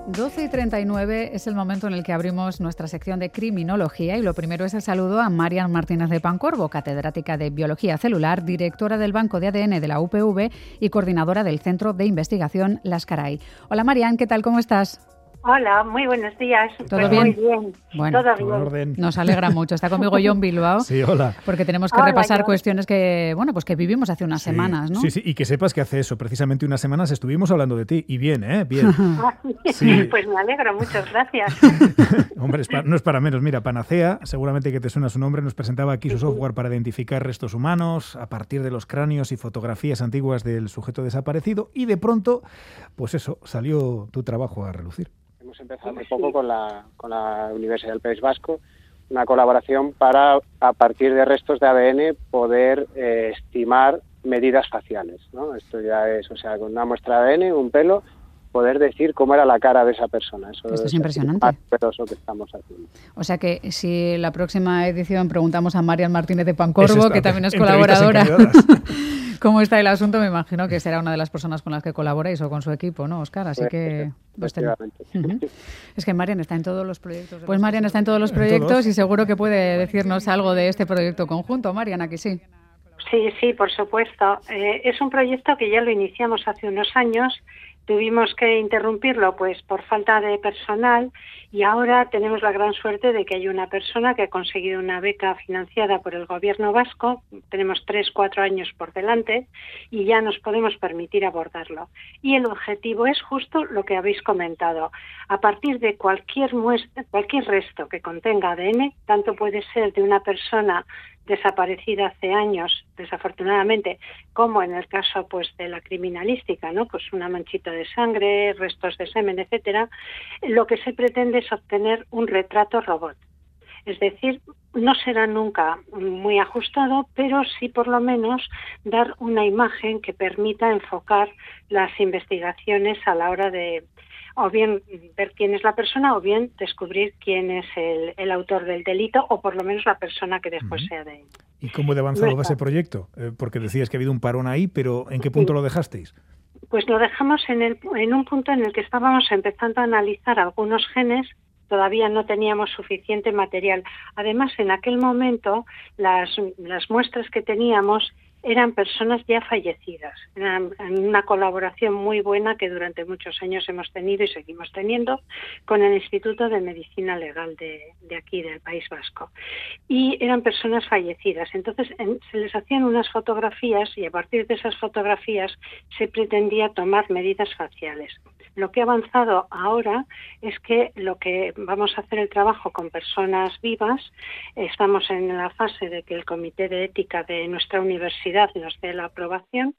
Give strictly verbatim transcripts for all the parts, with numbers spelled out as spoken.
doce y treinta y nueve es el momento en el que abrimos nuestra sección de criminología y lo primero es el saludo a Marian Martínez de Pancorbo, catedrática de Biología Celular, directora del Banco de A D N de la U P V y coordinadora del Centro de Investigación Las Caray. Hola Marian, ¿qué tal? ¿Cómo estás? Hola, muy buenos días. ¿Todo pues bien? Muy bien, bueno, todo todo bien. orden. Nos alegra mucho. Está conmigo Jon Bilbao. Sí, hola. Porque tenemos que Hola, repasar Jon. cuestiones que, bueno, pues que vivimos hace unas Sí, semanas, ¿no? Sí, sí, y que sepas que hace eso, precisamente unas semanas estuvimos hablando de ti, y bien, ¿eh? Bien. Ah, sí. Sí. Pues me alegro, muchas gracias. Hombre, es pa- no es para menos. Mira, Panacea, seguramente que te suena su nombre, nos presentaba aquí su Sí, sí. software para identificar restos humanos a partir de los cráneos y fotografías antiguas del sujeto desaparecido, y de pronto, pues eso, salió tu trabajo a relucir. Hemos empezado hace poco con la, con la Universidad del País Vasco una colaboración para, a partir de restos de A D N, poder eh, estimar medidas faciales, ¿no? Esto ya es, o sea, con una muestra de A D N, un pelo, poder decir cómo era la cara de esa persona. Eso Esto es el impresionante. más novedoso que estamos haciendo. O sea que si la próxima edición preguntamos a Marian Martínez de Pancorbo, Eso está, que también es entrevistas colaboradora, encaminadas. cómo está el asunto, me imagino que será una de las personas con las que colaboráis o con su equipo, ¿no, Óscar? Así Pues, que... pues ten- efectivamente. Ujú. Es que Marian está en todos los proyectos. Pues Marian está en todos los ¿En proyectos todos? y seguro que puede decirnos algo de este proyecto conjunto. Marian, aquí sí. Sí, sí, por supuesto. Eh, es un proyecto que ya lo iniciamos hace unos años. Tuvimos que interrumpirlo pues por falta de personal y ahora tenemos la gran suerte de que hay una persona que ha conseguido una beca financiada por el gobierno vasco. Tenemos tres, cuatro años por delante y ya nos podemos permitir abordarlo. Y el objetivo es justo lo que habéis comentado. A partir de cualquier muestra, cualquier resto que contenga A D N, tanto puede ser de una persona desaparecida hace años, desafortunadamente, como en el caso pues de la criminalística, ¿no? Pues una manchita de sangre, restos de semen, etcétera. Lo que se pretende es obtener un retrato robot. Es decir, no será nunca muy ajustado, pero sí por lo menos dar una imagen que permita enfocar las investigaciones a la hora de o bien ver quién es la persona o bien descubrir quién es el, el autor del delito o por lo menos la persona que después Ujú. sea de él. ¿Y cómo de avanzado No va está. ese proyecto? Eh, porque decías que ha habido un parón ahí, pero ¿en qué punto Sí. lo dejasteis? Pues lo dejamos en, el, en un punto en el que estábamos empezando a analizar algunos genes. Todavía no teníamos suficiente material. Además, en aquel momento, las, las muestras que teníamos eran personas ya fallecidas. Eran en una colaboración muy buena que durante muchos años hemos tenido y seguimos teniendo con el Instituto de Medicina Legal de, de aquí, del País Vasco. Y eran personas fallecidas. Entonces, en, se les hacían unas fotografías y a partir de esas fotografías se pretendía tomar medidas faciales. Lo que ha avanzado ahora es que lo que vamos a hacer el trabajo con personas vivas, estamos en la fase de que el Comité de Ética de nuestra universidad nos dé la aprobación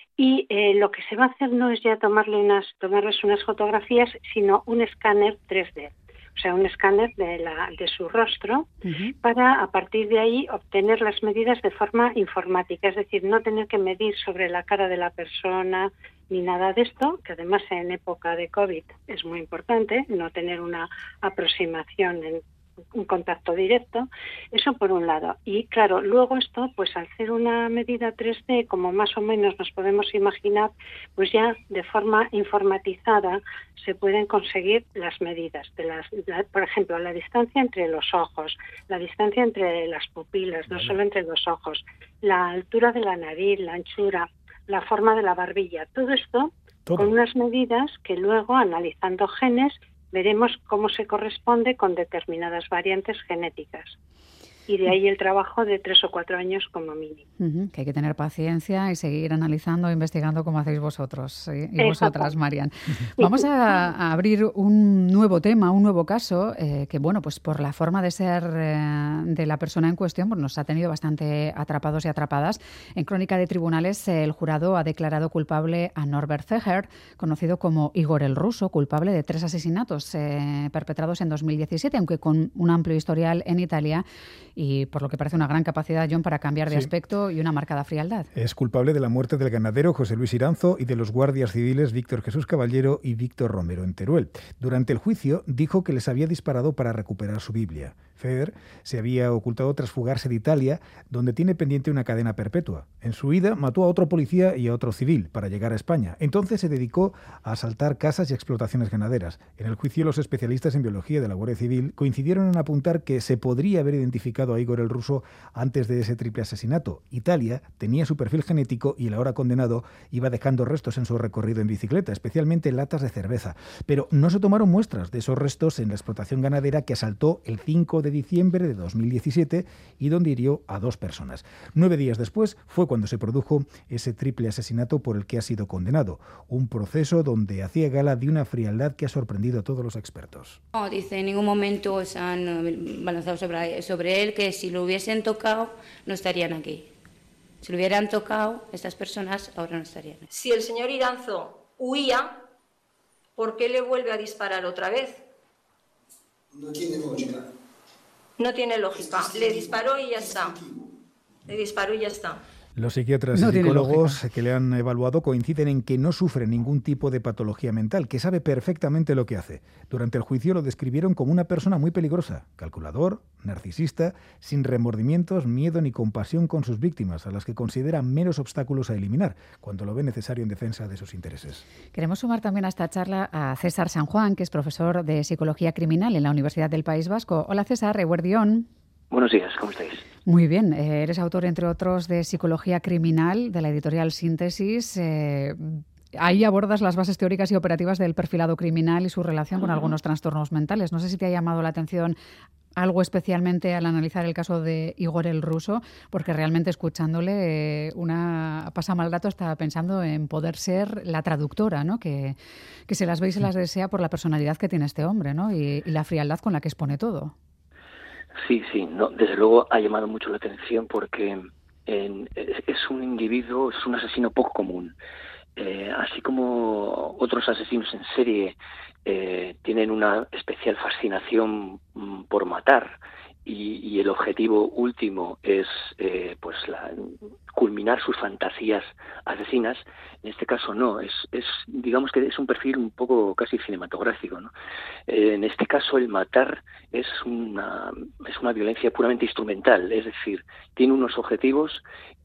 y eh, lo que se va a hacer no es ya tomarle unas, tomarles unas fotografías, sino un escáner tres D. O sea, un escáner de, la, de su rostro Ujú. para, a partir de ahí, obtener las medidas de forma informática. Es decir, no tener que medir sobre la cara de la persona ni nada de esto, que además en época de COVID es muy importante, no tener una aproximación en un contacto directo, eso por un lado. Y claro, luego esto, pues al ser una medida tres D, como más o menos nos podemos imaginar, pues ya de forma informatizada se pueden conseguir las medidas, de las, la, por ejemplo, la distancia entre los ojos, la distancia entre las pupilas, no solo entre los ojos, la altura de la nariz, la anchura, la forma de la barbilla, todo esto Todo. con unas medidas que luego, analizando genes, veremos cómo se corresponde con determinadas variantes genéticas. Y de ahí el trabajo de tres o cuatro años como mínimo. Ujú, que hay que tener paciencia y seguir analizando e investigando como hacéis vosotros ¿eh? y Exacto. vosotras, Marian. Vamos a, a abrir un nuevo tema, un nuevo caso, eh, que bueno, pues por la forma de ser eh, de la persona en cuestión, pues nos ha tenido bastante atrapados y atrapadas. En Crónica de Tribunales, eh, el jurado ha declarado culpable a Norbert Zeher, conocido como Igor el Ruso, culpable de tres asesinatos eh, perpetrados en dos mil diecisiete, aunque con un amplio historial en Italia y por lo que parece una gran capacidad, Jon, para cambiar de Sí. aspecto y una marcada frialdad. Es culpable de la muerte del ganadero José Luis Iranzo y de los guardias civiles Víctor Jesús Caballero y Víctor Romero en Teruel. Durante el juicio dijo que les había disparado para recuperar su Biblia. Feder se había ocultado tras fugarse de Italia, donde tiene pendiente una cadena perpetua. En su huida mató a otro policía y a otro civil para llegar a España. Entonces se dedicó a asaltar casas y explotaciones ganaderas. En el juicio, los especialistas en biología de la Guardia Civil coincidieron en apuntar que se podría haber identificado a Igor el ruso antes de ese triple asesinato. Italia tenía su perfil genético y el ahora condenado iba dejando restos en su recorrido en bicicleta, especialmente latas de cerveza. Pero no se tomaron muestras de esos restos en la explotación ganadera que asaltó el cinco de diciembre de dos mil diecisiete y donde hirió a dos personas. Nueve días después fue cuando se produjo ese triple asesinato por el que ha sido condenado. Un proceso donde hacía gala de una frialdad que ha sorprendido a todos los expertos. No, dice, en ningún momento se han balanzado sobre, sobre él, que si lo hubiesen tocado no estarían aquí. Si lo hubieran tocado, estas personas ahora no estarían aquí. Si el señor Iranzo huía, ¿por qué le vuelve a disparar otra vez? No tiene lógica. No tiene lógica. Le disparó y ya está. Le disparó y ya está. Los psiquiatras no y psicólogos que le han evaluado coinciden en que no sufre ningún tipo de patología mental, que sabe perfectamente lo que hace. Durante el juicio lo describieron como una persona muy peligrosa, calculador, narcisista, sin remordimientos, miedo ni compasión con sus víctimas, a las que considera meros obstáculos a eliminar, cuando lo ve necesario en defensa de sus intereses. Queremos sumar también a esta charla a César San Juan, que es profesor de Psicología Criminal en la Universidad del País Vasco. Hola César, eguerdión. Buenos días, ¿cómo estáis? Muy bien, eh, eres autor, entre otros, de Psicología Criminal, de la editorial Síntesis. Eh, ahí abordas las bases teóricas y operativas del perfilado criminal y su relación con algunos trastornos mentales. No sé si te ha llamado la atención algo especialmente al analizar el caso de Igor el ruso, porque realmente escuchándole, eh, una pasa mal rato hasta pensando en poder ser la traductora, ¿no? Que, que se las ve y se las desea por la personalidad que tiene este hombre, ¿no? y, y la frialdad con la que expone todo. Sí, sí, no, desde luego ha llamado mucho la atención porque en, es un individuo, es un asesino poco común. Eh, así como otros asesinos en serie eh, tienen una especial fascinación mm, por matar y, y el objetivo último es eh, pues la, culminar sus fantasías asesinas, en este caso no, es, es digamos que es un perfil un poco casi cinematográfico, ¿no? Eh, en este caso el matar es una es una violencia puramente instrumental, es decir, tiene unos objetivos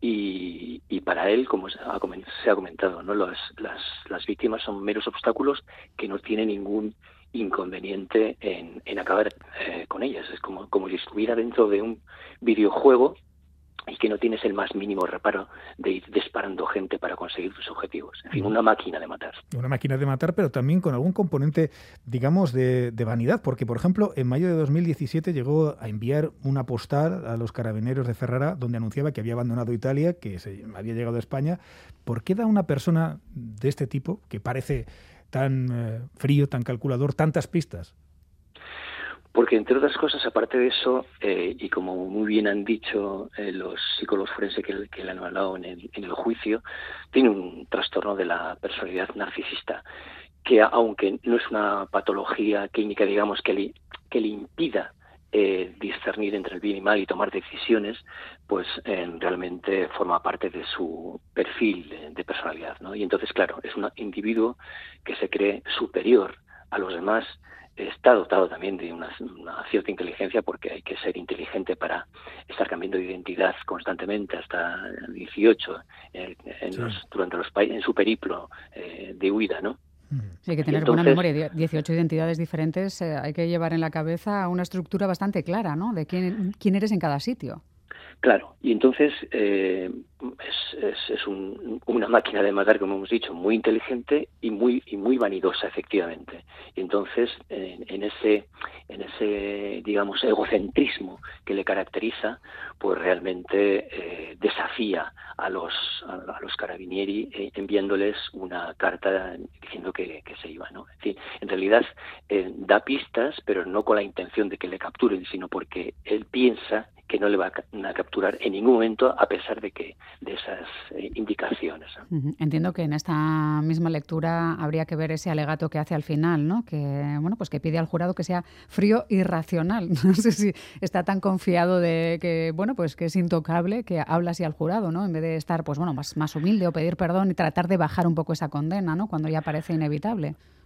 y, y para él, como se ha, se ha comentado, ¿no? Las, las, las víctimas son meros obstáculos que no tienen ningún inconveniente en, en acabar eh, con ellas. Es como, como si estuviera dentro de un videojuego y que no tienes el más mínimo reparo de ir disparando gente para conseguir tus objetivos. En fin, una máquina de matar. Una máquina de matar, pero también con algún componente, digamos, de, de vanidad, porque, por ejemplo, en mayo de dos mil diecisiete llegó a enviar una postal a los carabineros de Ferrara donde anunciaba que había abandonado Italia, que se había llegado a España. ¿Por qué da una persona de este tipo, que parece tan eh, frío, tan calculador, tantas pistas? Porque, entre otras cosas, aparte de eso, eh, y como muy bien han dicho eh, los psicólogos forenses que, que le han hablado en el, en el juicio, tiene un trastorno de la personalidad narcisista, que aunque no es una patología clínica, digamos, que le, que le impida eh, discernir entre el bien y mal y tomar decisiones, pues eh, realmente forma parte de su perfil de, de personalidad, ¿no? Y entonces, claro, es un individuo que se cree superior a los demás. Está dotado también de una, una cierta inteligencia, porque hay que ser inteligente para estar cambiando de identidad constantemente hasta dieciocho en, en, sí. los, durante los en su periplo eh, de huida, ¿no? Sí, hay que tener Entonces, buena memoria. dieciocho identidades diferentes, eh, hay que llevar en la cabeza una estructura bastante clara, ¿no? De quién, quién eres en cada sitio. Claro, y entonces eh, es, es, es un, una máquina de matar, como hemos dicho, muy inteligente y muy y muy vanidosa, efectivamente. Y entonces, en, en ese en ese digamos egocentrismo que le caracteriza, pues realmente eh, desafía a los a, a los carabinieri eh, enviándoles una carta diciendo que, que se iba, ¿no? Es decir, en realidad eh, da pistas, pero no con la intención de que le capturen, sino porque él piensa que no le va a capturar en ningún momento, a pesar de que de esas eh, indicaciones, ¿no? Uh-huh. Entiendo que en esta misma lectura habría que ver ese alegato que hace al final, ¿no? Que bueno, pues que pide al jurado que sea frío y racional. No sé si está tan confiado de que bueno, pues que es intocable, que habla así al jurado, ¿no? En vez de estar pues bueno, más más humilde o pedir perdón y tratar de bajar un poco esa condena, ¿no? Cuando ya parece inevitable.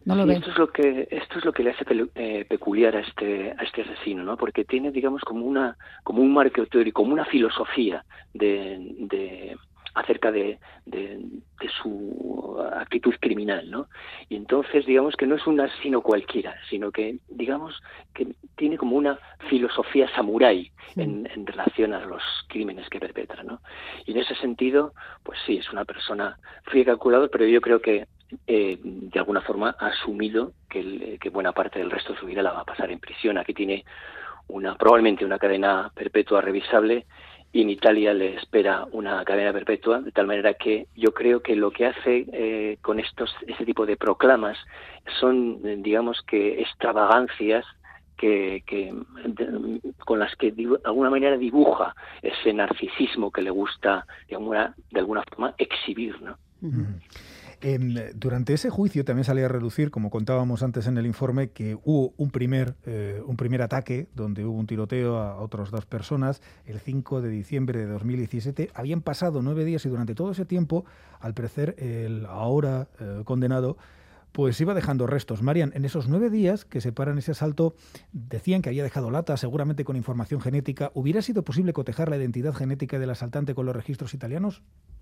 No lo sí, ve. Esto es lo que esto es lo que le hace pe- eh, peculiar a este a este asesino, ¿no? Porque tiene, digamos, como una como un marco teórico, como una filosofía de, de acerca de, de, de su actitud criminal, ¿no? Y entonces, digamos que no es un asesino cualquiera, sino que, digamos, que tiene como una filosofía samurái sí. en, en relación a los crímenes que perpetra, ¿no? Y en ese sentido, pues sí, es una persona fría y calculador, pero yo creo que eh, de alguna forma ha asumido que, el, que buena parte del resto de su vida la va a pasar en prisión. Aquí tiene una probablemente una cadena perpetua revisable, y en Italia le espera una cadena perpetua, de tal manera que yo creo que lo que hace eh, con estos este tipo de proclamas son, digamos, que extravagancias que, que de, con las que de alguna manera dibuja ese narcisismo que le gusta de alguna, de alguna forma exhibir, ¿no? Uh-huh. Eh, durante ese juicio también salía a relucir, como contábamos antes en el informe, que hubo un primer, eh, un primer ataque donde hubo un tiroteo a otras dos personas el cinco de diciembre de dos mil diecisiete. Habían pasado nueve días y durante todo ese tiempo, al parecer, el ahora eh, condenado pues iba dejando restos. Marian, en esos nueve días que separan ese asalto, decían que había dejado latas, seguramente con información genética. ¿Hubiera sido posible cotejar la identidad genética del asaltante con los registros italianos?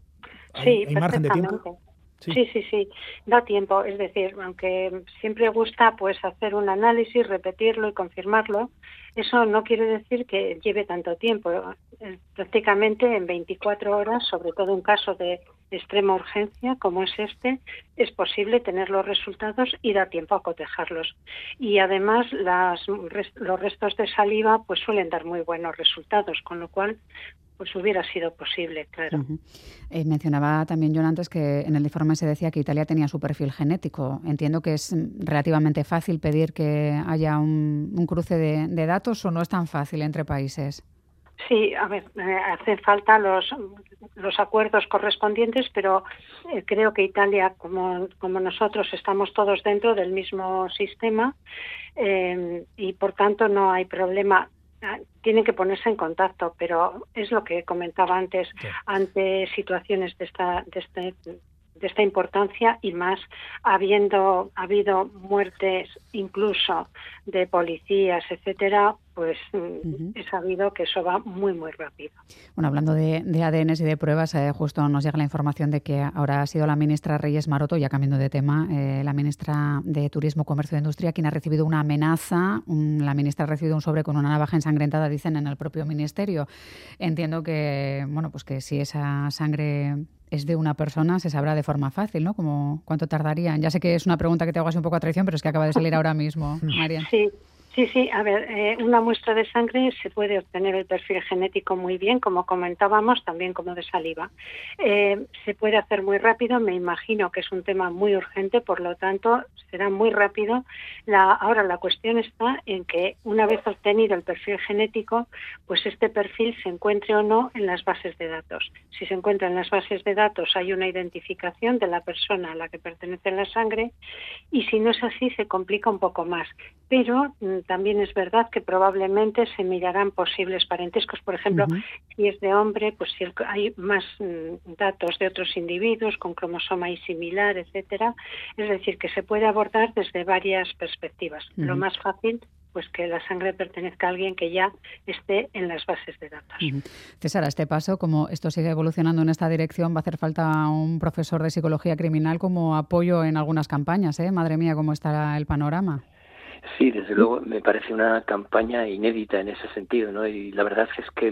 Sí, ¿Hay margen de tiempo? Sí. sí, sí, sí, da tiempo. Es decir, aunque siempre gusta pues hacer un análisis, repetirlo y confirmarlo, eso no quiere decir que lleve tanto tiempo. Prácticamente en veinticuatro horas, sobre todo en caso de extrema urgencia como es este, es posible tener los resultados y da tiempo a cotejarlos. Y además las, los restos de saliva pues suelen dar muy buenos resultados, con lo cual pues hubiera sido posible, claro. Uh-huh. Eh, mencionaba también John antes que en el informe se decía que Italia tenía su perfil genético. Entiendo que es relativamente fácil pedir que haya un, un cruce de, de datos, ¿o no es tan fácil entre países? Sí, a ver, eh, hacen falta los los acuerdos correspondientes, pero eh, creo que Italia, como, como nosotros, estamos todos dentro del mismo sistema eh, y, por tanto, no hay problema. Tienen que ponerse en contacto, pero es lo que comentaba antes, sí. ante situaciones de esta, de este, de esta importancia y más habiendo habido muertes incluso de policías, etcétera, pues uh-huh. he sabido que eso va muy, muy rápido. Bueno, hablando de, de A D N y de pruebas, eh, justo nos llega la información de que ahora ha sido la ministra Reyes Maroto, ya cambiando de tema, eh, la ministra de Turismo, Comercio e Industria, quien ha recibido una amenaza. Un, la ministra ha recibido un sobre con una navaja ensangrentada, dicen en el propio ministerio. Entiendo que, bueno, pues que si esa sangre es de una persona, se sabrá de forma fácil, ¿no? Como cuánto tardarían. Ya sé que es una pregunta que te hago así un poco a traición, pero es que acaba de salir ahora mismo, Marian. Sí. Sí, sí, a ver, eh, una muestra de sangre se puede obtener el perfil genético muy bien, como comentábamos, también como de saliva. Eh, se puede hacer muy rápido, me imagino que es un tema muy urgente, por lo tanto, será muy rápido. La, ahora, la cuestión está en que una vez obtenido el perfil genético, pues este perfil se encuentre o no en las bases de datos. Si se encuentra en las bases de datos, hay una identificación de la persona a la que pertenece la sangre, y si no es así, se complica un poco más. Pero también es verdad que probablemente se mirarán posibles parentescos. Por ejemplo, uh-huh. si es de hombre, pues si hay más mm, datos de otros individuos con cromosoma Y similar, etcétera. Es decir, que se puede abordar desde varias perspectivas. Uh-huh. Lo más fácil, pues que la sangre pertenezca a alguien que ya esté en las bases de datos. Uh-huh. César, a este paso, como esto sigue evolucionando en esta dirección, va a hacer falta un profesor de psicología criminal como apoyo en algunas campañas, ¿eh? Madre mía, cómo está el panorama. Sí, desde luego me parece una campaña inédita en ese sentido, ¿no? Y la verdad es que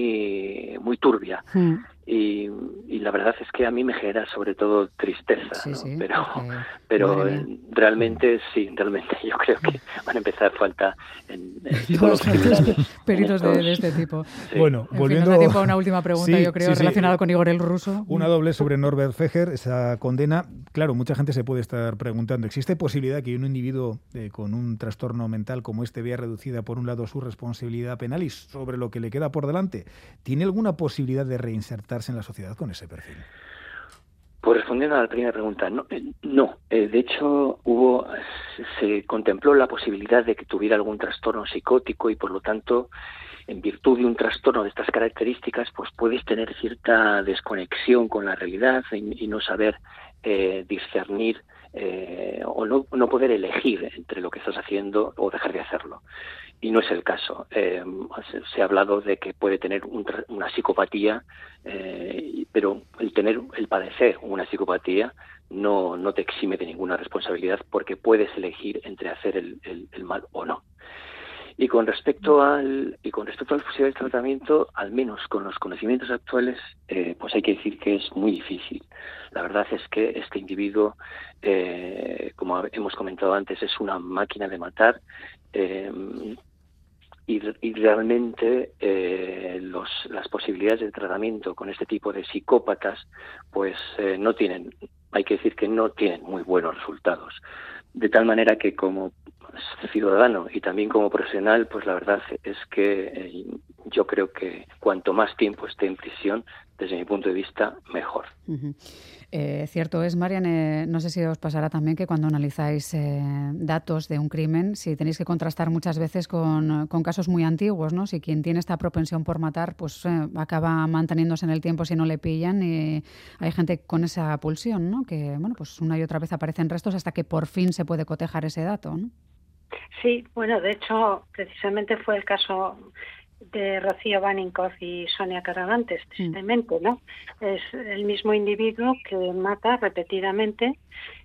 muy muy turbia. Mm. Y, y la verdad es que a mí me genera sobre todo tristeza, sí, ¿no? sí, pero okay. pero realmente sí, realmente yo creo que van a empezar falta en, en psicólogos criminales. Peritos de, de este tipo. Sí. Bueno, en volviendo... fin, nos da tiempo a una última pregunta, sí, yo creo, sí, sí. relacionada con Igor el Ruso. Una doble sobre Norbert Feger, esa condena. Claro, mucha gente se puede estar preguntando, ¿existe posibilidad que un individuo eh, con un trastorno mental como este vea reducida, por un lado, su responsabilidad penal y sobre lo que le queda por delante? ¿Tiene alguna posibilidad de reinsertar en la sociedad con ese perfil? Pues respondiendo a la primera pregunta, no, no. Eh, de hecho hubo, se contempló la posibilidad de que tuviera algún trastorno psicótico y por lo tanto, en virtud de un trastorno de estas características, pues puedes tener cierta desconexión con la realidad y, y no saber eh, discernir eh, o no, no poder elegir entre lo que estás haciendo o dejar de hacerlo. Y no es el caso. Eh, se, se ha hablado de que puede tener un, una psicopatía, eh, pero el tener, el padecer una psicopatía no, no te exime de ninguna responsabilidad, porque puedes elegir entre hacer el, el, el mal o no. Y con respecto al y con respecto al posible tratamiento, al menos con los conocimientos actuales, eh, pues hay que decir que es muy difícil. La verdad es que este individuo, eh, como hemos comentado antes, es una máquina de matar. Eh, y, y realmente eh, los, las posibilidades de tratamiento con este tipo de psicópatas, pues eh, no tienen, hay que decir que no tienen muy buenos resultados. De tal manera que como ciudadano y también como profesional, pues la verdad es que eh, yo creo que cuanto más tiempo esté en prisión, desde mi punto de vista, mejor. Uh-huh. Eh, cierto es, Marian, eh, no sé si os pasará también que cuando analizáis eh, datos de un crimen, si tenéis que contrastar muchas veces con, con casos muy antiguos, ¿no? Si quien tiene esta propensión por matar, pues eh, acaba manteniéndose en el tiempo si no le pillan, y hay gente con esa pulsión, ¿no? Que, bueno, pues una y otra vez aparecen restos hasta que por fin se puede cotejar ese dato, ¿no? Sí, bueno, de hecho, precisamente fue el caso de Rocío Baninkoff y Sonia Caravantes, tristemente, ¿no? Es el mismo individuo que mata repetidamente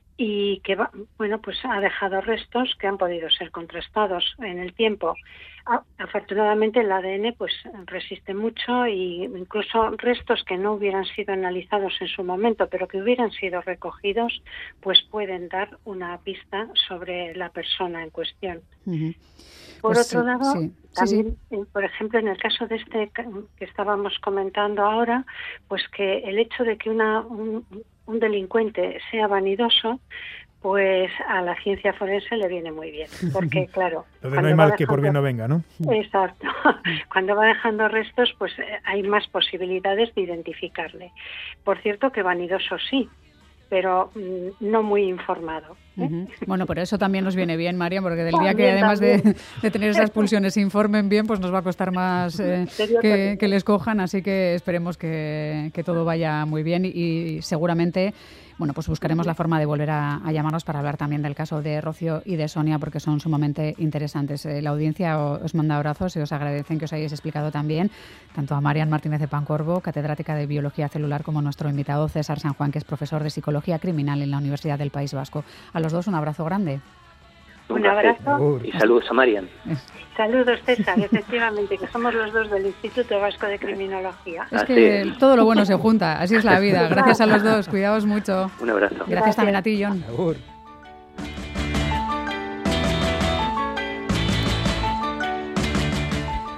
y que, bueno, pues ha dejado restos que han podido ser contrastados en el tiempo. Afortunadamente el A D N pues resiste mucho, y incluso restos que no hubieran sido analizados en su momento, pero que hubieran sido recogidos, pues pueden dar una pista sobre la persona en cuestión. Uh-huh. Por pues otro sí, lado, sí, también, sí, sí. por ejemplo, en el caso de este que estábamos comentando ahora, pues que el hecho de que una, un, un delincuente sea vanidoso, pues a la ciencia forense le viene muy bien, porque claro... Lo de no hay mal dejando, que por bien no venga, ¿no? Exacto. Cuando va dejando restos, pues hay más posibilidades de identificarle. Por cierto que vanidoso sí, pero mmm, no muy informado. ¿eh? Uh-huh. Bueno, por eso también nos viene bien, María, porque del día que además de, de tener esas pulsiones se informen bien, pues nos va a costar más eh, que, que les cojan, así que esperemos que, que todo vaya muy bien, y, y seguramente... Bueno, pues buscaremos la forma de volver a, a llamarnos para hablar también del caso de Rocío y de Sonia, porque son sumamente interesantes. Eh, la audiencia os manda abrazos y os agradecen que os hayáis explicado también, tanto a Marian Martínez de Pancorbo, catedrática de Biología Celular, como nuestro invitado César San Juan, que es profesor de Psicología Criminal en la Universidad del País Vasco. A los dos un abrazo grande. Un abrazo. Y saludos a Marian. Saludos, César, efectivamente, que somos los dos del Instituto Vasco de Criminología. Es que todo lo bueno se junta, así es la vida. Gracias a los dos, cuidaos mucho. Un abrazo. Gracias, Gracias. también a ti, John.